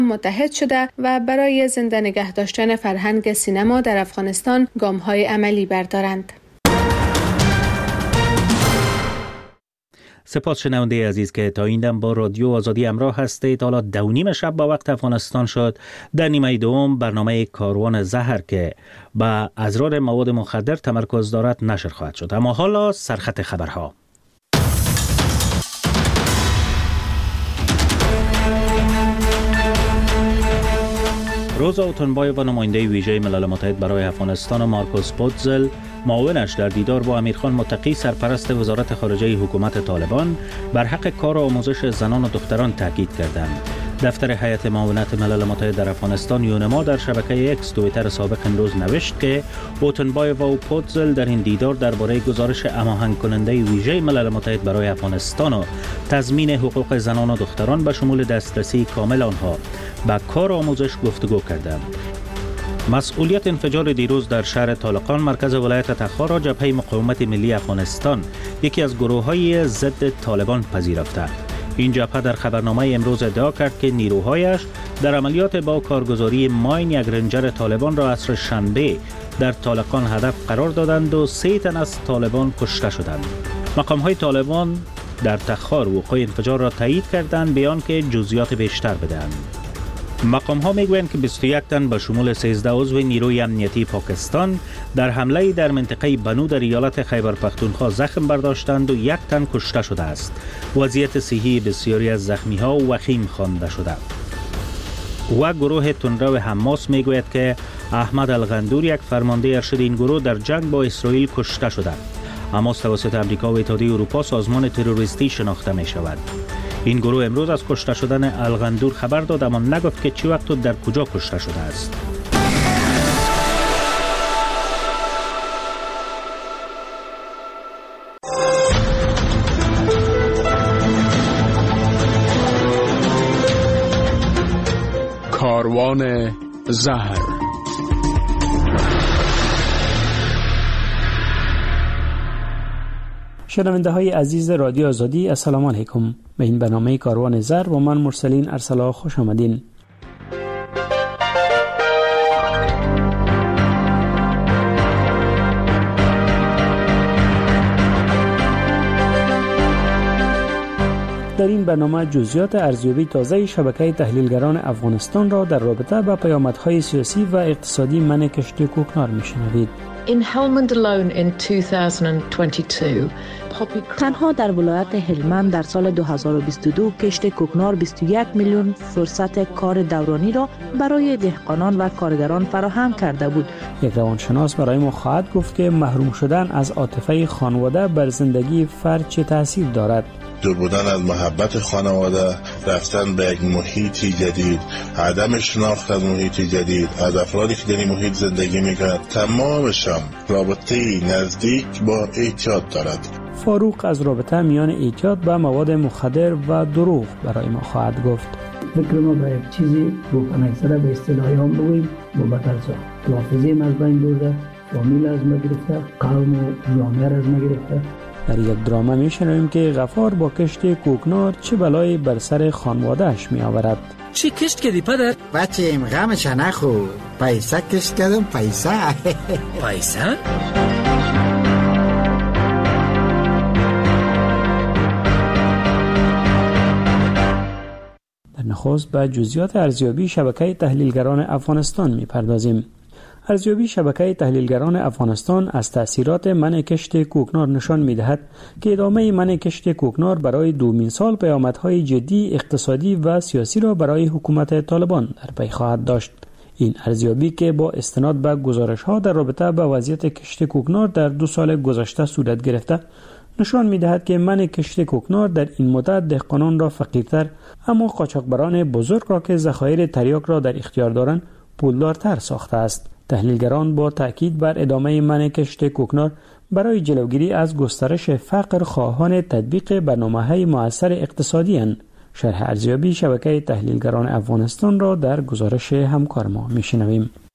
متحد شده و برای زنده نگه داشتن فرهنگ سینما در افغانستان گام‌های عملی بردارند. سپاس شنونده عزیز که تا این دم با رادیو آزادی همراه هستید. حالا 2:30 شب با وقت افغانستان شد. در نیمه دوم برنامه کاروان زهر که با ازرار مواد مخدر تمرکز دارد نشر خواهد شد. اما حالا سرخط خبرها. روزا اوتنبایو و نماینده ویژه ملل متحد برای افغانستان مارکوس پوتزل معاونش در دیدار با امیرخان متقی سرپرست وزارت خارجه حکومت طالبان بر حق کار و آموزش زنان و دختران تاکید کردند. دفتر هیئت معاونت ملل متحد در افغانستان یونما در شبکه اکس توییتر سابق امروز نوشت که اوتنبایو و پوتزل در این دیدار درباره گزارش هماهنگ کننده ویژه ملل متحد برای افغانستان و تضمین حقوق زنان و دختران به شمول دسترسی کامل آنها به کار و آموزش گفتگو کردند. مسئولیت انفجار دیروز در شهر طالقان مرکز ولایت تخار را جبهه مقاومت ملی افغانستان یکی از گروه‌های ضد طالبان پذیرفته. این جبهه در خبرنامه امروز ادعا کرد که نیروهایش در عملیات با کارگزاری ماین یک رنجر طالبان را عصر شنبه در طالقان هدف قرار دادند و 3 تن از طالبان کشته شدند. مقام‌های طالبان در تخار وقوع انفجار را تایید کردند بیان که جزئیات بیشتر بدهند. مقام‌ها میگویند که 21 تن به شمول 13 عضو نیروی امنیتی پاکستان در حمله در منطقه بنو در ایالت خیبر پختونخوا زخم برداشتند و 1 تن کشته شده است. وضعیت صحی بسیاری از زخمی‌ها وخیم خوانده شده. و گروه تندرو حماس میگوید که احمد الغندور یک فرمانده ارشد این گروه در جنگ با اسرائیل کشته شده. حماس توسط امریکا و اتحادیه اروپا سازمان تروریستی شناخته می شود. این گروه امروز از کشته شدن الغندور خبر داد اما نگفت که چی وقت و در کجا کشته شده است. کاروان زهر. شنونده های عزیز رادیو آزادی السلام علیکم. به این برنامه کاروان زهر و من مرسلین ارسلا خوش آمدین. در این برنامه جزئیات ارزیابی تازه شبکه تحلیلگران افغانستان را در رابطه با پیامدهای سیاسی و اقتصادی منع کشت کوکنار میشنوید. In Helmand alone in 2022, تنها در ولایت هلمند در سال 2022 کشت کوکنار 21 میلیون فرصت کار دورانی را برای دهقانان و کارگران فراهم کرده بود. یک روانشناس برای ما خواهد گفت که محروم شدن از عاطفه خانواده بر زندگی فرد چه تاثیر دارد. دور بودن از محبت خانواده، رفتن به یک محیطی جدید، عدم شناخت از محیطی جدید، از افرادی که در این محیط زندگی میکنند، تمامشان رابطه نزدیک با اعتیاد دارد. فاروق از رابطه میان اعتیاد به مواد مخدر و دروغ برای ما خواهد گفت. فکر ما به یک چیزی روپن اکثره به اصطلاحی هم بگویم بابت ارزا حافظه از بین برده، فامیل از ما گرفته، قوم و جامعه از ما گرفته. در یک دراما میشنویم که غفار با کشت کوکنار چه بلایی بر سر خانوادهش می آورد. چی کشت کردی پدر؟ بچه ایم غمش نخو، پیسه کشت کردم. پیسه پیسه؟ در نخست به جزئیات ارزیابی شبکه تحلیلگران افغانستان میپردازیم. ارزیابی شبکه تحلیلگران افغانستان از تأثیرات منع کشت کوکنار نشان می‌دهد که ادامه منع کشت کوکنار برای 2 سال پیامدهای جدی اقتصادی و سیاسی را برای حکومت طالبان در پی خواهد داشت. این ارزیابی که با استناد به گزارش‌ها در رابطه با وضعیت کشت کوکنار در 2 سال گذشته صورت گرفته نشان می‌دهد که منع کشت کوکنار در این مدت دهقانان را فقیرتر اما قاچاقبران بزرگ را که ذخایر تریاک را در اختیار دارند پولدارتر ساخته است. تحلیلگران با تاکید بر ادامه منع کشت کوکنار برای جلوگیری از گسترش فقر خواهان تطبیق برنامه‌های مؤثر اقتصادی اند. شرح ارزیابی شبکه تحلیلگران افغانستان را در گزارش همکار ما میشنویم.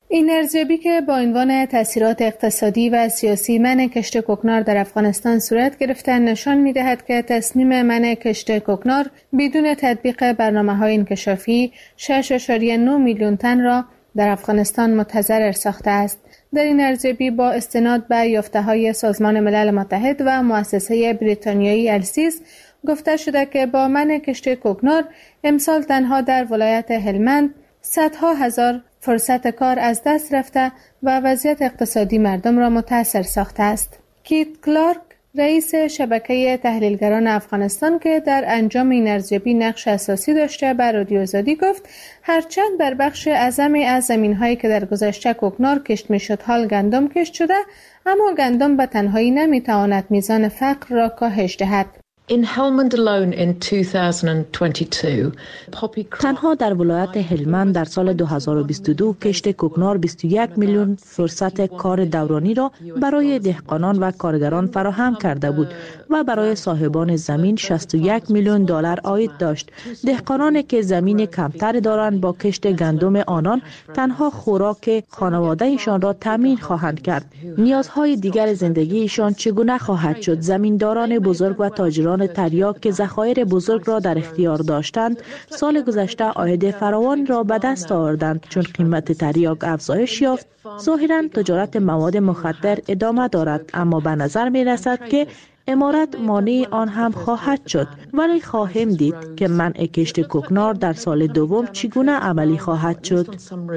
این ارزیابی که با عنوان تاثیرات اقتصادی و سیاسی منع کشت کوکنار در افغانستان صورت گرفته نشان می‌دهد که تصمیم منع کشت کوکنار بدون تطبیق برنامه‌های انکشافی 6.9 میلیون تن را در افغانستان متضرر ساخته است. در این ارزیابی با استناد به یافته‌های سازمان ملل متحد و مؤسسه بریتانیایی السیس گفته شده که با منع کشت کوکنار امسال تنها در ولایت هلمند صدها هزار فرصت کار از دست رفته و وضعیت اقتصادی مردم را متاثر ساخته است. کیت کلارک، رئیس شبکه تحلیلگران افغانستان که در انجام این ارزیابی نقش اساسی داشته، به رادیو آزادی گفت هرچند در بخش اعظمی از زمین‌هایی که در گذشته کوکنار کشت می‌شد حال گندم کشت شده، اما گندم به تنهایی نمی‌تواند میزان فقر را کاهش دهد. In Helmand alone in 2022, تنها در ولایت هلمند در سال 2022 کشت کوکنار 21 میلیون فرصت کار دورانی را برای دهقانان و کارگران فراهم کرده بود و برای صاحبان زمین 61 میلیون دلار عاید داشت. دهقانانی که زمین کمتر دارند با کشت گندم آنان تنها خوراک خانواده‌شان را تامین خواهند کرد. نیازهای دیگر زندگیشان چگونه خواهد شد؟ زمینداران بزرگ و تاجران تریاک که ذخایر بزرگ را در اختیار داشتند سال گذشته عاید فراوان را به دست آوردند. چون قیمت تریاک افزایش یافت، ظاهراً تجارت مواد مخدر ادامه دارد، اما به نظر می رسد که امارت مانع آن هم خواهد شد. ولی خواهیم دید که منع کشت کوکنار در سال دوم چگونه عملی خواهد شد.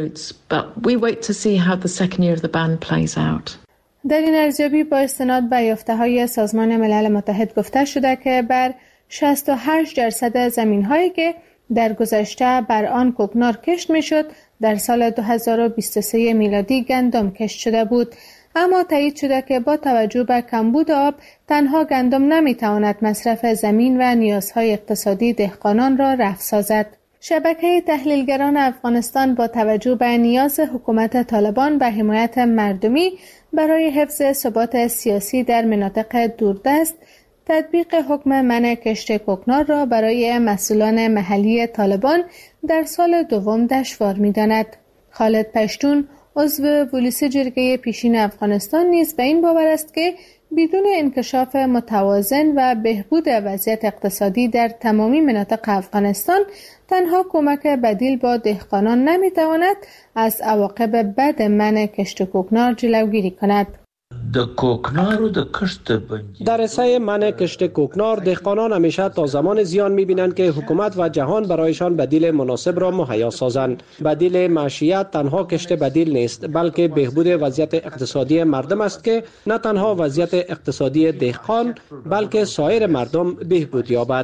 در این ارزیابی با استناد به یافته‌های سازمان ملل متحد گفته شده که بر 68% زمین‌هایی که در گذشته بر آن کوکنار کشت می‌شد در سال 2023 میلادی گندم کشت شده بود، اما تایید شده که با توجه به کمبود آب تنها گندم نمی‌تواند مصرف زمین و نیازهای اقتصادی دهقانان را رفع سازد. شبکه تحلیلگران افغانستان با توجه به نیاز حکومت طالبان به حمایت مردمی برای حفظ ثبات سیاسی در مناطق دوردست، تطبیق حکم منع کشت کوکنار را برای مسئولان محلی طالبان در سال دوم دشوار می‌داند. خالد پشتون، عضو پلیس جرگه پیشین افغانستان نیز به این باور است که بدون انکشاف متوازن و بهبود وضعیت اقتصادی در تمامی مناطق افغانستان تنها کمک بدیل با دهقانان نمیتواند از عواقب بد منع کشت کوکنار جلوگیری کند. در سعی منع کشت کوکنار دهقانان همیشه تا زمان زیان می‌بینند که حکومت و جهان برایشان بدیل مناسب را مهیا سازند. بدیل معیشت تنها کشت بدیل نیست، بلکه بهبود وضعیت اقتصادی مردم است که نه تنها وضعیت اقتصادی دهقان بلکه سایر مردم بهبود یابد.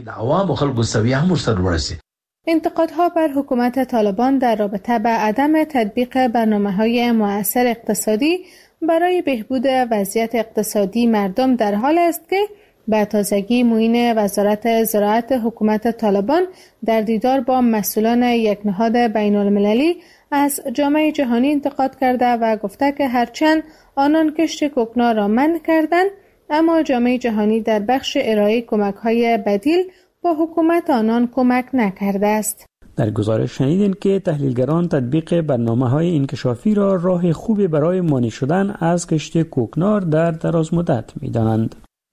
انتقادها بر حکومت طالبان در رابطه با عدم تطبیق برنامه‌های مؤثر اقتصادی برای بهبود وضعیت اقتصادی مردم در حال است که به تازگی معین وزارت زراعت حکومت طالبان در دیدار با مسئولان یک نهاد بین المللی از جامعه جهانی انتقاد کرده و گفته که هرچند آنان کشت کوکنار را منع کردند، اما جامعه جهانی در بخش ارائه کمک‌های بدیل با حکومت آنان کمک نکرده است. در گزارش شنیدین که تحلیلگران تطبیق برنامه‌های انکشافی را راه خوبی برای مانع شدن از کشت کوکنار در دراز مدت می‌دانند.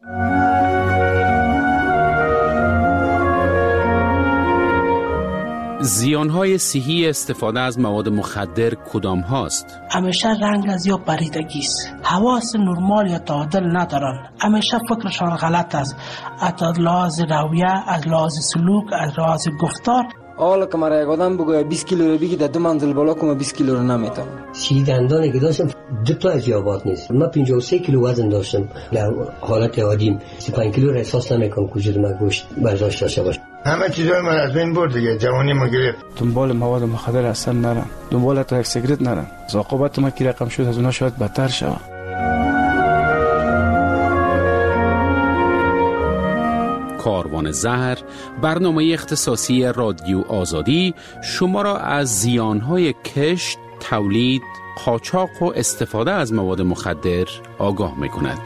زیان‌های صحی استفاده از مواد مخدر کدام هاست؟ همیشه رنگ از یا پریدگی است. حواس نرمال یا تعادل ندارن. همیشه فکرشان غلط است. از لحاظ رویه، از لحاظ سلوک، از لحاظ گفتار. حالا که مرا یک آدم بگوید 20 کیلو رو بگی در 2 منزل بالا کنم 20 کیلو رو نمیتونم. دندانی که داشتم 2 تا از یابات نیست. من 53 کیلو وزن داشتم. در حالت عادی 35 کیلو را احساس نمیکنم که وجود من گوشت برداشت داشته باشه. همه چیزای من از بین برد دیگه، جوانی ما گرفت. دنبال مواد مخدر اصلا نرم، دنبال تا یک سیگرت نرم. عاقبت ما که رقم شد از اونها شاید بدتر شود. کاروان زهر، برنامه اختصاصی رادیو آزادی شما را از زیانهای کشت، تولید، قاچاق و استفاده از مواد مخدر آگاه می‌کند.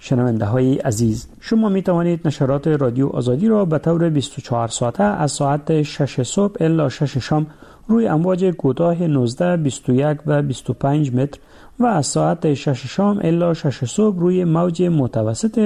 شنونده های عزیز، شما می توانید نشرات رادیو آزادی را به طور 24 ساعته از ساعت 6 صبح الی 6 شام روی امواج کوتاه 19، 21 و 25 متر و از ساعت 6 شام الی 6 صبح روی موج متوسط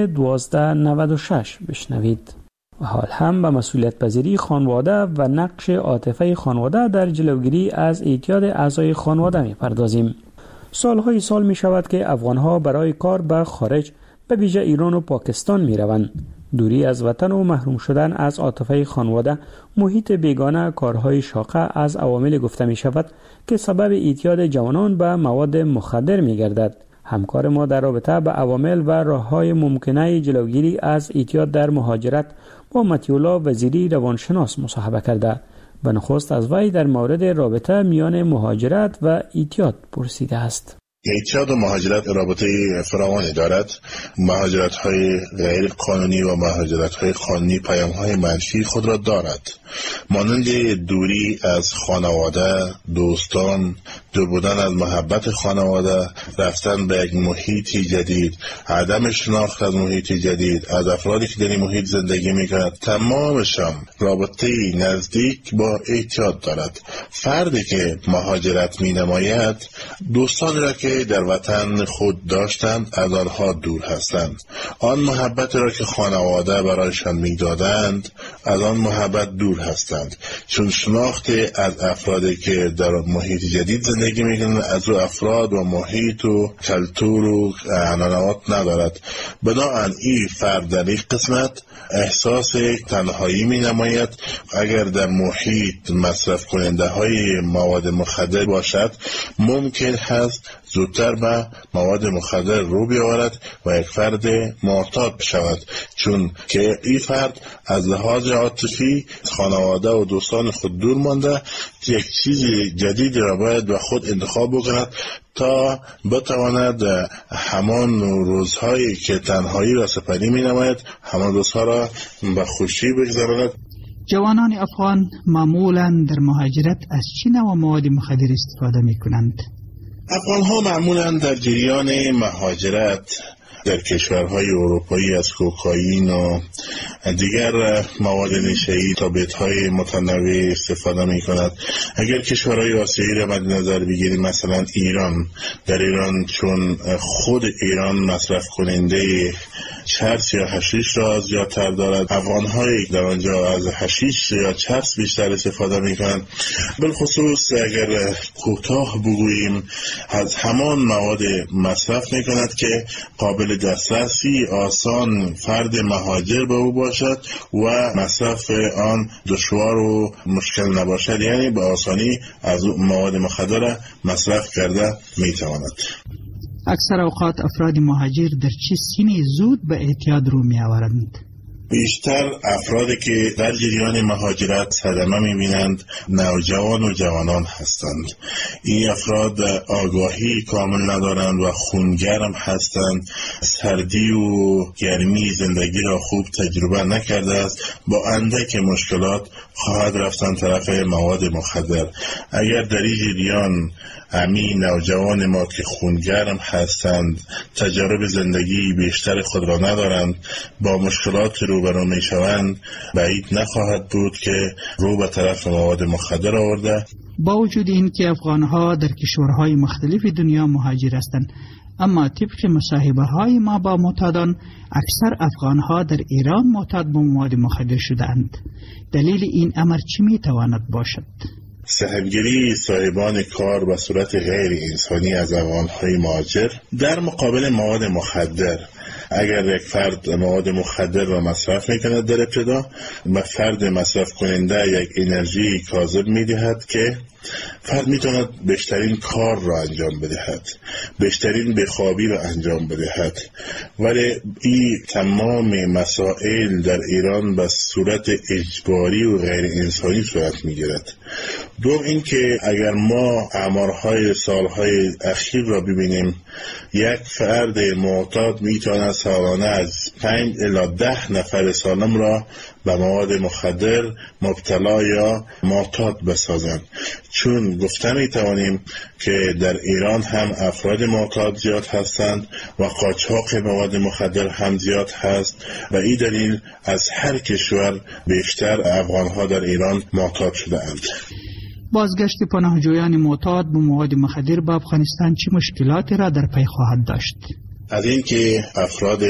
1296 بشنوید. و حال هم به مسئولیت پذیری خانواده و نقش عاطفه خانواده در جلوگیری از اعتیاد اعضای خانواده می پردازیم. سالهای سال می شود که افغانها برای کار به خارج به ویژه ایران و پاکستان می روند. دوری از وطن و محروم شدن از عاطفه خانواده، محیط بیگانه، کارهای شاقه از عوامل گفته می شود که سبب اعتیاد جوانان به مواد مخدر می گردد. همکار ما در رابطه به عوامل و راه‌های ممکنه جلوگیری از اعتیاد در مهاجرت با مطیع وزیری روانشناس مصاحبه کرده. به نخست از وی در مورد رابطه میان مهاجرت و اعتیاد پرسیده است. اعتیاد و مهاجرت رابطه فراوانی دارد. مهاجرت های غیر قانونی و مهاجرت های قانونی پیام های منفی خود را دارد، مانند دوری از خانواده، دوستان، دور بودن از محبت خانواده، رفتن به یک محیط جدید، عدم شناخت از محیط جدید، از افرادی که در این محیط زندگی می‌کنند. تمامشان رابطه نزدیک با اعتیاد دارد. فردی که مهاجرت می‌نماید دوستان را که در وطن خود داشتند از آنها دور هستند. آن محبت را که خانواده برایشان می‌دادند از آن محبت دور هستند، چون شناخت از افرادی که در محیط جدید زندگی میکنند از او افراد و محیط و کلتور و عنعنات ندارد. بنابراین این فرد در این قسمت احساس تنهایی می نماید. اگر در محیط مصرف کننده های مواد مخدر باشد ممکن هست زودتر به مواد مخدر رو بیاورد و یک فرد معتاد شود، چون که این فرد از لحاظ عاطفی خانواده و دوستان خود دور مانده یک چیز جدید را باید به خود انتخاب بکند تا بتواند همان روزهایی که تنهایی را سپری می نماید همان روزها را به خوشی بگذراند. جوانان افغان معمولا در مهاجرت از چه نوع مواد مخدر استفاده می کنند؟ افغان ها معمولا در جریان مهاجرت در کشورهای اروپایی از کوکائین و دیگر مواد نشه‌ای تابلت‌های متنوع استفاده می‌کند. اگر کشورهای آسیایی را مد نظر بگیریم، مثلا ایران، در ایران چون خود ایران مصرف کننده چرس یا حشیش را زیادتر دارد، افغان‌هایی در آنجا از حشیش یا چرس بیشتر استفاده می‌کنند. بالخصوص اگر کوتاه بگوییم از همان مواد مصرف می‌کند که قابل دسترسی آسان فرد مهاجر به او باشد و مصرف آن دشوار و مشکل نباشد، یعنی به آسانی از مواد مخدر مصرف کرده میتواند. اکثر اوقات افراد مهاجر در چه سنی زود به اعتیاد رو می آورند؟ بیشتر افرادی که در جریان مهاجرت صدمه می‌بینند نوجوان و جوانان هستند. این افراد آگاهی کامل ندارند و خونگرم هستند. سردی و گرمی زندگی را خوب تجربه نکرده است. با اندک مشکلات خواهد رفتن طرف مواد مخدر. اگر در این جریان همین نوجوان ما که خونگرم هستند، تجارب زندگی بیشتر خود را ندارند، با مشکلات روبرو می شوند، بعید نخواهد بود که رو به طرف مواد مخدر آورده. با وجود این که افغانها در کشورهای مختلف دنیا مهاجر هستند، اما طبق مصاحبه های ما با معتادان، اکثر افغانها در ایران معتاد به مواد مخدر شدند. دلیل این امر چی می تواند باشد؟ سهمگیری صاحبان کار به صورت غیر انسانی از افغان‌های مهاجر در مقابل مواد مخدر. اگر یک فرد مواد مخدر را مصرف میکند در ابتدا، به فرد مصرف کننده یک انرژی کاذب میدهد که فرد میتواند بیشترین کار را انجام بدهد، بیشترین بخوابی را انجام بدهد، ولی این تمام مسائل در ایران به صورت اجباری و غیر انسانی صورت میگیرد. دوم اینکه اگر ما آمارهای سالهای اخیر را ببینیم، یک فرد معتاد میتواند سالانه از 5 الی 10 نفر سالم را به مواد مخدر مبتلا یا معتاد بسازند. چون گفته می توانیم که در ایران هم افراد معتاد زیاد هستند و قاچاق مواد مخدر هم زیاد هست و این دلیل از هر کشور بیشتر افغانها در ایران معتاد شده اند. بازگشت پناهجویان معتاد به مواد مخدر به افغانستان چه مشکلاتی را در پی خواهد داشت؟ از اینکه افراد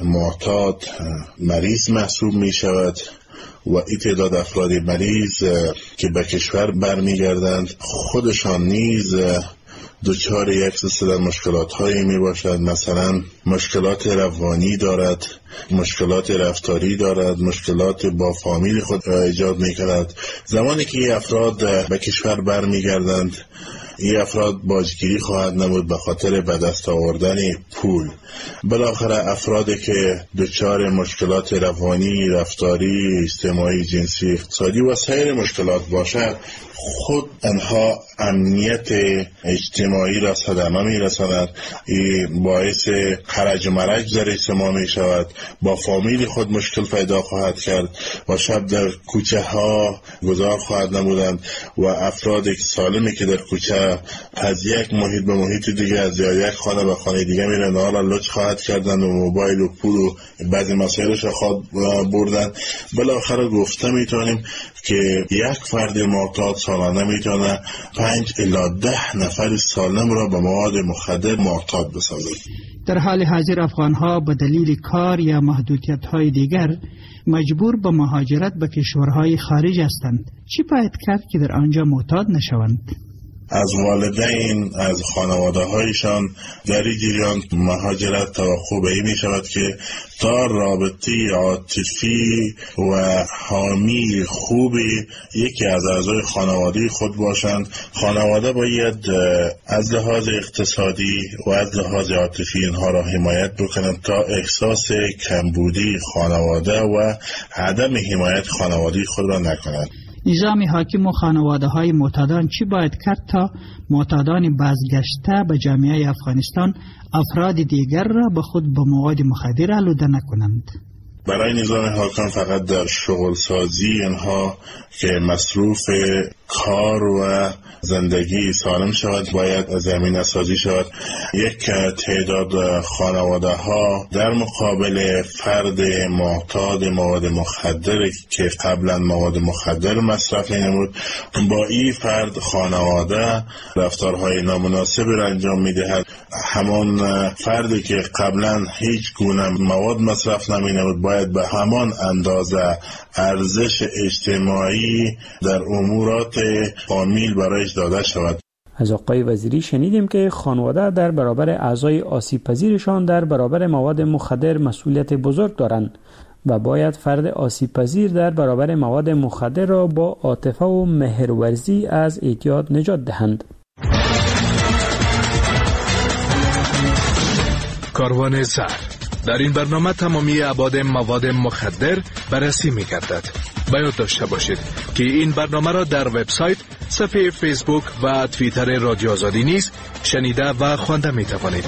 معتاد مریض محسوب می شود و این تعداد افراد مریض که به کشور برمیگردند خودشان نیز دچار یک سلسله مشکلات هایی می باشد. مثلا مشکلات روانی دارد، مشکلات رفتاری دارد، مشکلات با فامیل خود ایجاد می کند. زمانی که افراد به کشور برمیگردند این افراد باجگیری خواهد نمود به خاطر به دست آوردن پول. بالاخره افرادی که دچار مشکلات روانی، رفتاری، اجتماعی، جنسی، اقتصادی و سایر مشکلات باشد خود انها امنیت اجتماعی را صدمه می رساند. این باعث خرج و مرج در اجتماع می شود، با فامیل خود مشکل پیدا خواهد کرد و شب در کوچه ها گذار خواهد نمودند و افراد سالمی که در کوچه از یک محیط به محیط دیگه، از یک خانه به خانه دیگه میرن، حالا لچ خواهد کردند و موبایل و پول و بعضی مسائلش خواهد بردن. بالاخره گفته میتونیم که یک فرد معتاد سالانه میتونه 5 الی 10 نفر سالم را به مواد مخدر معتاد بسازد. در حال حاضر افغانها به دلیل کار یا محدودیت‌های دیگر مجبور به مهاجرت به کشورهای خارج هستند. چی باید کرد که در آنجا معتاد نشوند؟ از والدین، از خانواده هایشان در این جریان مهاجرت توقع به این می شود که تا رابطه عاطفی و حامی خوبی یکی از اعضای خانواده خود باشند. خانواده باید از لحاظ اقتصادی و از لحاظ عاطفی اینها را حمایت بکنند تا احساس کمبودی خانواده و عدم حمایت خانواده خود را نکنند. نظام حاکم و خانواده های معتادان چی باید کرد تا معتادان بازگشته به جامعه افغانستان افراد دیگر را به خود به مواد مخدر آلوده نکنند؟ برای نظام حاکم فقط در شغل سازی اینها که مصروف کار و زندگی سالم شود باید زمینه سازی شود. یک تعداد خانواده ها در مقابل فرد معتاد مواد مخدر که قبلا مواد مخدر مصرف نمود، با این فرد خانواده رفتارهای نامناسب را انجام میدهد. همان فردی که قبلا هیچ گونه مواد مصرف نمی نمود باید به همان اندازه ارزش اجتماعی در امورات فامیل برایش داده شود. از آقای وزیری شنیدیم که خانواده در برابر اعضای آسیب پذیرشان در برابر مواد مخدر مسئولیت بزرگ دارند و باید فرد آسیب پذیر در برابر مواد مخدر را با عاطفه و مهرورزی از اعتیاد نجات دهند. کاروان زهر در این برنامه تمامی ابعاد مواد مخدر بررسی می‌گردد. باید داشته باشید که این برنامه را در وبسایت، صفحه فیسبوک و توییتر رادیو آزادی نیز شنیده و خوانده می‌توانید.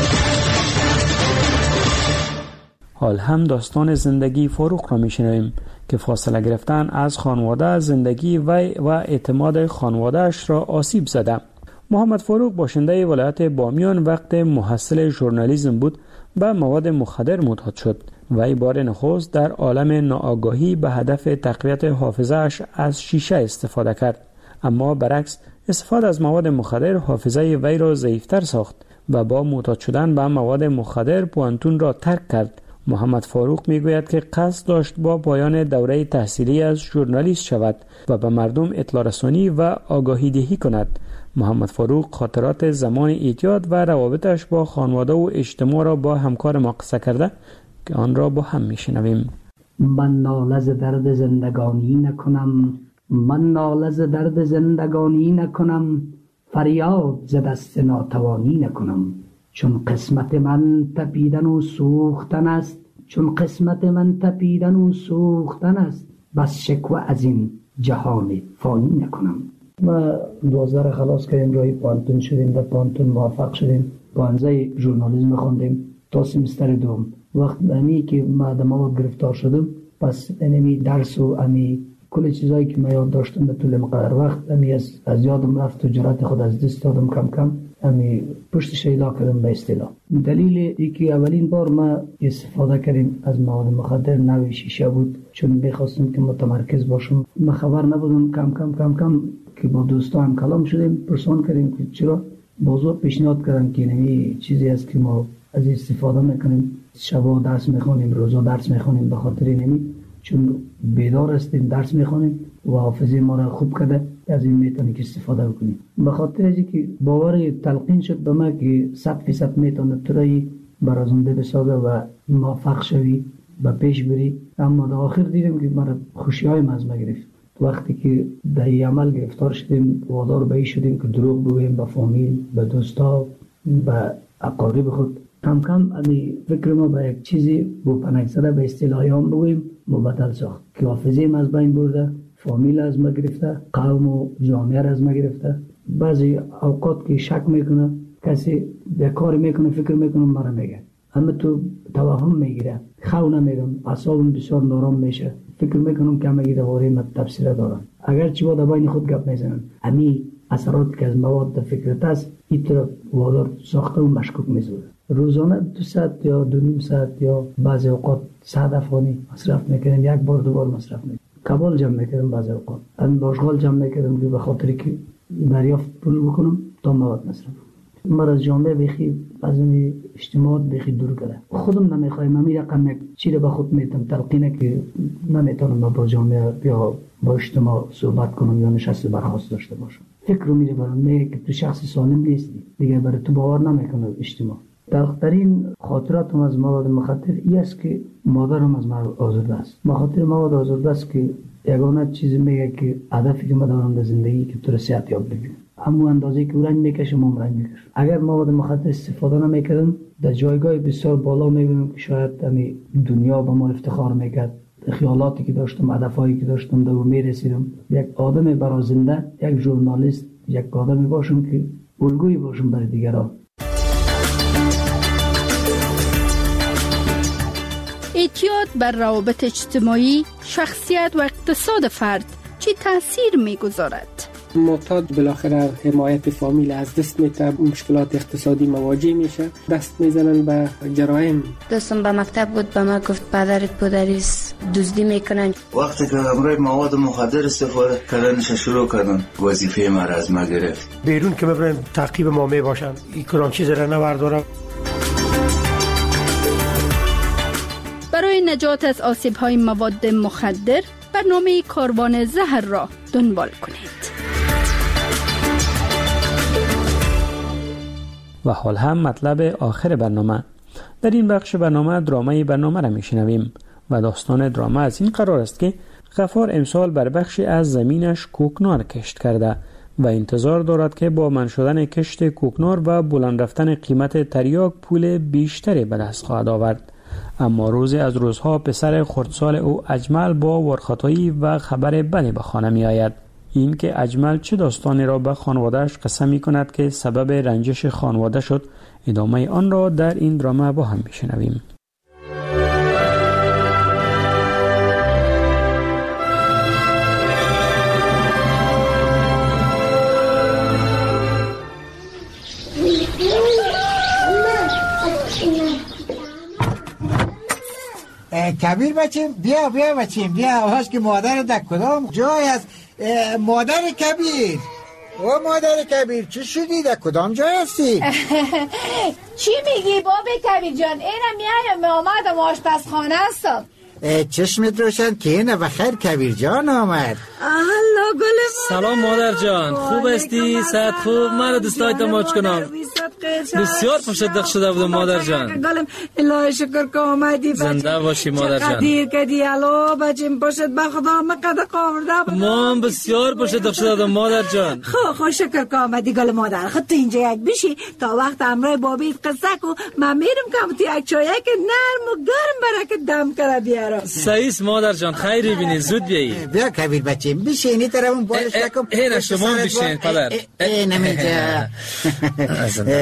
حال هم داستان زندگی فاروق را می‌شنویم که فاصله گرفتن از خانواده، زندگی وی و اعتماد خانواده‌اش را آسیب زده. محمد فاروق باشنده ولایت بامیان وقت محصل ژورنالیسم بود به مواد مخدر معتاد شد. وی بار نخست در عالم ناآگاهی به هدف تقویت حافظه‌اش از شیشه استفاده کرد، اما برعکس استفاده از مواد مخدر حافظه وی را ضعیف‌تر ساخت و با معتاد شدن به مواد مخدر پوانتون را ترک کرد. محمد فاروق میگوید که قصد داشت با پایان دوره تحصیلی از ژورنالیست شود و به مردم اطلاع رسانی و آگاهی دهی کند. محمد فاروق خاطرات زمان اعتیاد و روابطش با خانواده و اجتماع را با همکار ما قصه کرده که آن را با هم میشنویم. من ناله ز درد زندگانی نکنم، من ناله ز درد زندگانی نکنم، فریاد ز دست ناتوانی نکنم. چون قسمت من تپیدن و سوختن است، چون قسمت من تپیدن و سوختن است، بس شکوه از این جهان فانی نکنم. ما 12 خلاص کردیم، رای پانتون شدیم، در پانتون موفق شدیم، پانزه ژورنالیسم خوندیم تا سمستر دوم. وقت همی که ما در مواد گرفتار شدم پس اینمی درس و امی کل چیزایی که من یاد داشتم به طول مقدار وقت امی از یادم رفت و جرأت خود از دست دادم کم کم. امی پشت شیلا کردم به اصطلاح. دلیل اینکه اولین بار ما استفاده کردیم از مواد مخدر نوع شیشه بود، چون می‌خواستم که متمرکز باشم. من خبر نبودم. کم کم که با دوستان کلام شدیم، پرسان کردیم که چرا. بازور پیشنهاد کردن که اینمی چیزی است که ما از استفاده میکنیم، شبا درس میخونیم، روزا درس میخونیم، به خاطر اینمی چون بیدار هستیم درس میخونیم و حافظه ما را خوب کرده، از این میتونیم که استفاده بکنیم. به خاطر اینکه که باور تلقین شد به ما که 100% میتونه ترایی برازنده بسازه و موفق شوی و پیش بری. اما در آخر دیدیم که مرا خوشی‌های مزمه گرفت. وقتی که در این عمل گرفتار شدیم، وادار به این شدیم که دروغ بگوییم به فامیل، به دوستا، به اقارب خود. کم کم امی فکر ما به یک چیزی بوپنک زده به اصطلاحی هم بگوییم مبدل ساخت که حافظه ما از بین برده، فامیل از ما گرفته، قوم و جامعه از ما گرفته. بعضی اوقات که شک میکنه، کسی به کار میکنه، فکر میکنه مرا میگه، اما تو توهم میگیره، خو نمیگم، اعصابم بسیار نارام میشه، فکر میکنم که همه دواره من تفسیر دارم. اگر چی با بین خود گپ میزنن، امی اثرات که از مواد فکرت است این طرف وادار ساخته و مشکوک میزوره. روزانه 2 ساعت یا 2.5 ساعت یا بعضی اوقات 100 افغانی مصرف میکنیم، یک بار 2 بار مصرف میکنیم. کبال جمع میکردم بعضی اوقات، باشغال جمع میکردم که به خاطر که دریافت پول بکنم تا مواد مصرف. من از جامعه بخی از این اجتماعات بخی دور کرده. خودم نمیخوایم امی رقم چی رو به خود میتونم تلقینه که نمیتونم با جامعه یا با اجتماع صحبت کنم یا نشست برخاست داشته باشم. فکر رو میره برام میگه که تو شخص سالم نیستی، دیگه برای تو باور نمیکنه اجتماع. تلخترین خاطراتم از مواد مخدر این است که مادرم از من آزرده است. مخاطر مواد آزرده است که یگانه چیزی میگه که هدفی که من دارم در زندگی که تو صحت یاب بگیرم، اما اندازه که رنج میکشم هم رنج میکشم. اگر مواد مخدر استفاده نمیکردم در جایگاه بسیار بالا میبینم که شاید امی دنیا به ما افتخار میکرد، خیالاتی که داشتم، هدفهایی که داشتم در میرسیدم. یک آدم برازنده، یک ژورنالیست، یک آدمی باشم که الگویی باشم برای دیگران. اعتیاد بر روابط اجتماعی، شخصیت و اقتصاد فرد چه تأثیر میگذارد؟ معتاد بالاخره حمایت فامیل از دست میده، مشکلات اقتصادی مواجه میشه، دست میزنن به جرایم. دوستم به مکتب بود، به ما گفت پدرت پدریس دزدی میکنن. وقتی که امروی مواد مخدر استفاده کردنش شروع کردن، وظیفه ما را از ما گرفت. بیرون که ببرن تعقیب ما میباشن، این کدام چیز را نبردارم. برای نجات از آسیب‌های مواد مخدر برنامه کاروان زهر را دنبال کنید. و حال هم مطلب آخر برنامه. در این بخش برنامه درامای برنامه را میشنویم و داستان درامه از این قرار است که غفار امسال بر بخشی از زمینش کوکنار کشت کرده و انتظار دارد که با من شدن کشت کوکنار و بلند رفتن قیمت تریاک پول بیشتری به دست خواهد آورد. اما روزی از روزها پسر خردسال او اجمل با ورخطایی و خبر بدی به خانه می آید. این که اجمل چه داستانی را به خانوادهش قسم می کند که سبب رنجش خانواده شد، ادامه آن را در این درامه با هم میشنویم. کبیر بچیم، بیا بچیم، بیا. آواز که مادر در کدام جای است؟ مادر کبیر، او مادر کبیر چی شدی؟ در کدام جای هستی؟ چی میگی بابا کبیر جان؟ اینم میایم آمدم آشپزخانه هستم. چشمت روشن که اینه بخیر کبیر جان آمد. الله گل سلام مادر جان، خوب هستی؟ صحت خوب؟ من رو دوستایت ماچ کنم. بسیار پشت شده بودم مادر جان. گلم الهی شکر که آمدی. زنده باشی مادر جان. دیر کدی الو بچیم پشت بخدا مقدر قاورده. مام بسیار پشت شده بودم مادر جان. خو شکر که آمدی گل مادر. خود تو اینجا یک بشی تا وقت امروی بابی قصه کو من میرم کم تو یک چایه که نرم و گرم برای که دم کرده بیارم. سعیس مادر جان خیری بینی، زود بیایی. بیا کبیر بچیم بشینی طرفون بالش نکن. هینا شما بشین پدر. نمیجا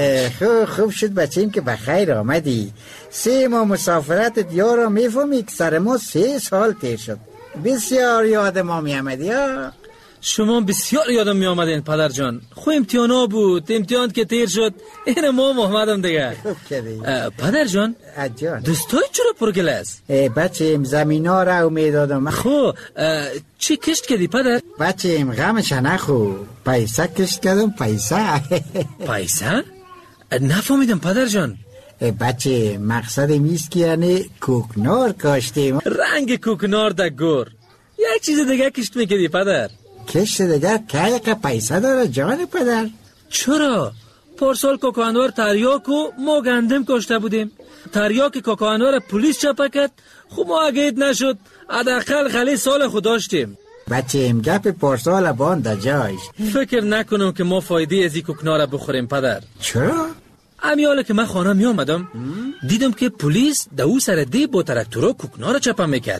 خوب شد بچیم که بخیر آمدی. 3 ماه مسافرت دیارا میفهمی که سر ما 3 سال تیر شد. بسیار یاد ما می آمدی ها. شما بسیار یادم می آمدین پدر جان. خو امتحانا بود، امتحان که تیر شد این ما محمدم دیگه. پدر جان دوستای چرا پرگل است؟ بچیم زمین ها را میدادم. خو چی کشت کردی پدر؟ بچیم غمش نخو، پیسه کشت کردم. پیسه؟ نفهمیدم پدر جان. بچه مقصد میست که یعنی کوکنار کاشتیم. رنگ کوکنار در گور. یک چیز دیگه کشت میکردی پدر؟ کشت دیگه که پیسه داره جان پدر؟ چرا؟ پارسال کوکانوار تریاکو ما گندم کاشته بودیم. تریاک کوکانوار پلیس چپا کرد. خوب ما اگید نشد حداقل خلی سال خود داشتیم. بچه گپ پارسال بانده جایش. فکر نکنم که ما فایده از این کوکنار بخوریم پدر. چرا؟ امیاله که من خانه می آمدم دیدم که پلیس دو سر دی با ترکتورا کوکنار چپا میکرد.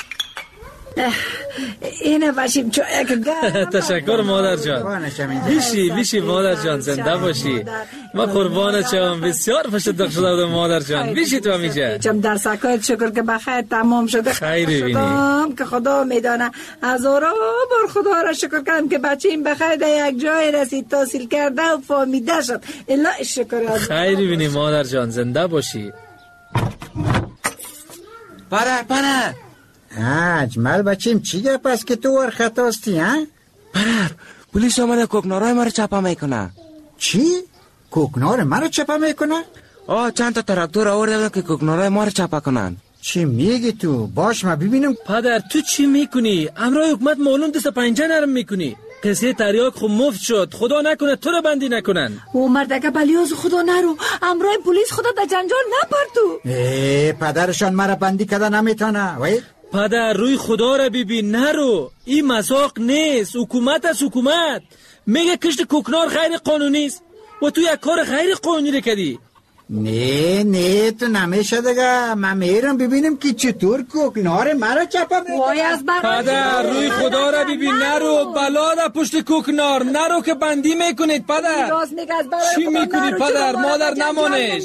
اینه باشیم چویا که تشکر مادر جان. بیشی مادر جان، زنده باشی. ما قربان چم. بسیار پشت شده بودم مادر جان. بیشی تو همیشه چم در سکایت شکر که بخیر تمام شده. خیری بینی که خدا میدانه. هزاران بار خدا را شکر کردم که بچه این بخیر در یک جای رسید، تحصیل کرده و فهمیده شد. الله شکر. خیری بینی مادر جان، زنده باشی. پره اجمل بچیم چی گپ است که تو ور خطاستی ها؟ پدر پلیس آمده کوکنارای ما رو چپا میکنه. چی؟ کوکنار ما رو چپا میکنه؟ چند تا تراکتور آورده بودن که کوکنارای ما رو چپا کنن. چی میگی تو؟ باش ما ببینم. پدر تو چی میکنی؟ امرای حکومت معلوم دست پنجه نرم میکنی. قصه تریاک خب مفت شد. خدا نکنه تو رو بندی نکنن. او مردکه بلیاز خدا نرو. امرای پلیس خدا در جنجال نپر تو. پدرشان مرا بندی کده نمیتونه. وای پدر روی خدا را ببین، نرو. این مذاق نیست. حکومت است حکومت. میگه کشت کوکنار غیر قانونی است و تو یک کار غیر قانونی رو کردی. نه تو نمیشه دیگه. من میرم ببینم که چطور کوکنار مرا چپا میکنه. پدر روی خدا را ببین، نرو. بلا در پشت کوکنار. نرو که بندی میکنید پدر. چی میکنی پدر؟ مادر نمانش.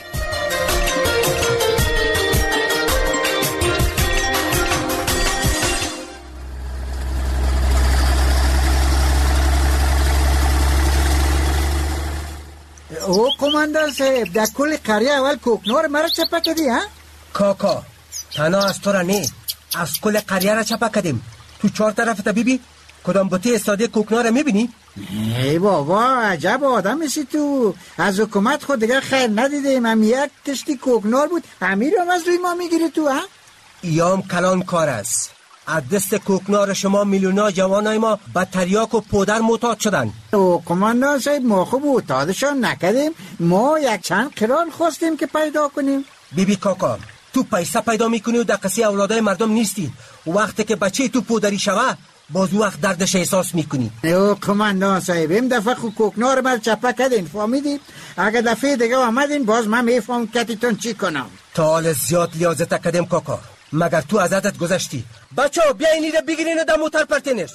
او کماندان صاحب در کل قریه اول کوکنار مرا چپا کردی ها؟ کاکا تنها از تو را نه، از کل قریه را چپا کردیم. تو 4 طرف تا بیبی کدام بوته استادی کوکنار را میبینی؟ ای بابا عجب آدم میشی تو. از حکومت خود دیگه خیر ندیدیم. هم یک کشتی کوکنار بود همین رو از روی ما میگیری تو ها؟ ایام کلان کار است. از دست کوکنار شما میلیونا جوانای ما به تریاک و پودر معتاد شدن. او کماندان صاحب ما خوب معتادشان نکردیم. ما یک چند قران خواستیم که پیدا کنیم. بیبی کاکا تو پیسه پیدا میکنی و دقیقی اولادای مردم نیستی. وقتی که بچه تو پودری شوه باز وقت دردش احساس میکنی. او کماندان صاحب این دفعه کوکنار بر چپا کردین فهمیدی؟ اگه دفعه دیگه آمدین باز من میفهم کتیتون چی کنم. تا حال زیاد لیازت کردیم کاکا، مگر تو از عادت گذشتی. بچه ها بیاین اینو بگیرین و در موتر پرتینش.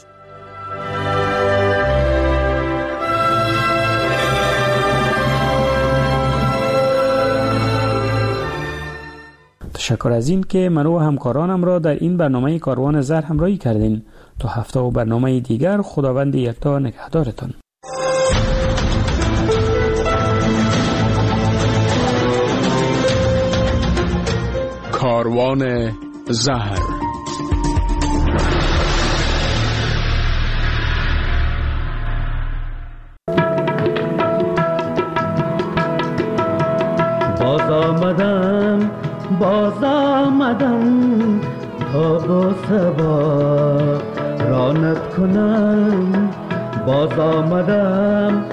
تشکر از این که من و همکارانم را در این برنامه کاروان زهر همراهی کردین. تا هفته و برنامه دیگر خداوند یکتا نگهدارتان. کاروان زهر. باز آمدم تا با سبا رانت کنم. باز آمدم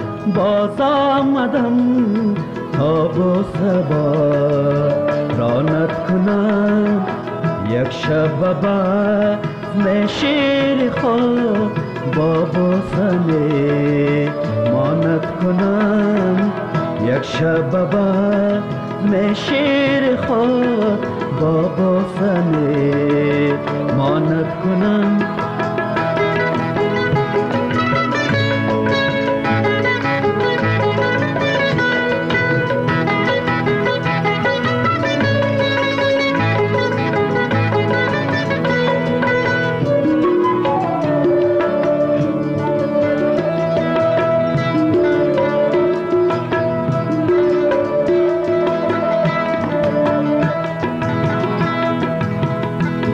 تا با سبا رانت کنم. یک شب بزم شیر خود با بوسنه مانت کنم. یک شب بزم شیر خود با بوسنه مانت کنم.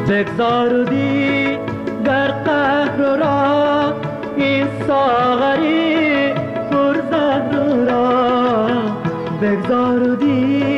بگذاردی در قهر را این ساغری پرزهر را بگذاردی